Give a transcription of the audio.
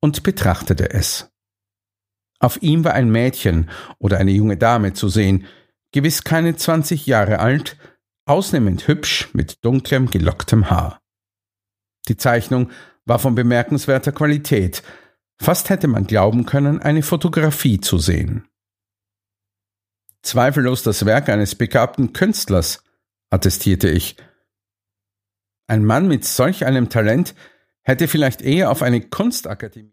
und betrachtete es. Auf ihm war ein Mädchen oder eine junge Dame zu sehen, gewiss keine 20 Jahre alt, ausnehmend hübsch mit dunklem, gelocktem Haar. Die Zeichnung war von bemerkenswerter Qualität, fast hätte man glauben können, eine Fotografie zu sehen. Zweifellos das Werk eines begabten Künstlers, attestierte ich. Ein Mann mit solch einem Talent hätte vielleicht eher auf eine Kunstakademie